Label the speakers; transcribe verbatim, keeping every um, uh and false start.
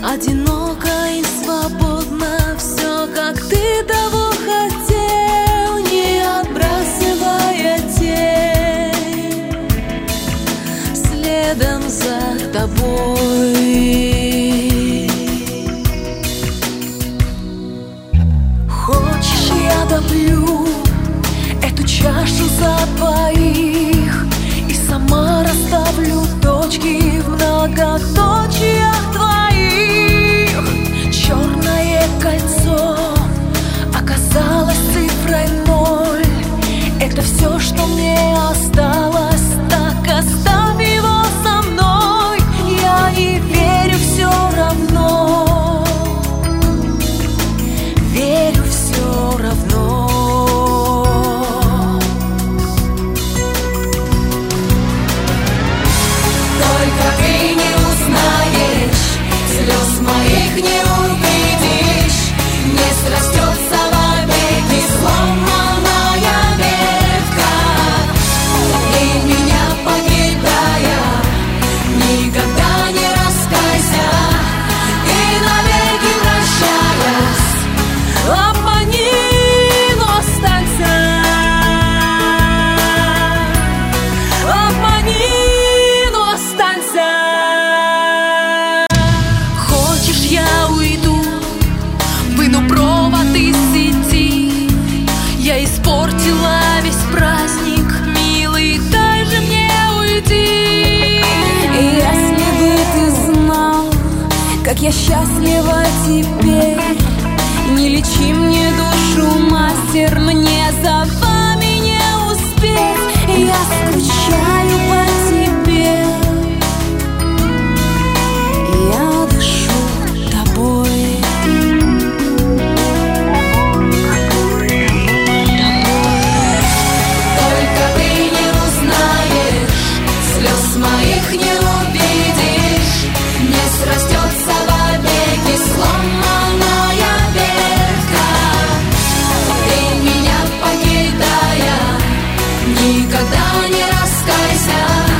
Speaker 1: одиноко и свободно, все, как ты того хотел, не отбрасывая тень, следом за тобой. Хочешь, я допью эту чашу за двоих и сама расставлю точки в многоточиях твоих. Черное кольцо оказалось цифрой ноль. Это все, что мне осталось, так оставь его со мной. Я не верю все равно, верю все равно. Только ты не узнаешь, слез моих не увидишь, не срастется вовеки сломанная ветка. И меня покидая, никогда не раскайся, и навеки прощаясь, обмани, но останься. Обмани, но останься. Хочешь, я уйду, выну провод из сети. Я испортила весь праздник, милый, дай же мне уйти. Если бы ты знал, как я счастлива теперь, не лечи мне душу, мастер, мне за вами не успеть. Я скучаю по тебе, я дышу тобой. Только ты не узнаешь, слез моих не увидишь, не срастется вовеки сломанная ветка. Ты меня покидая, никогда не раскайся.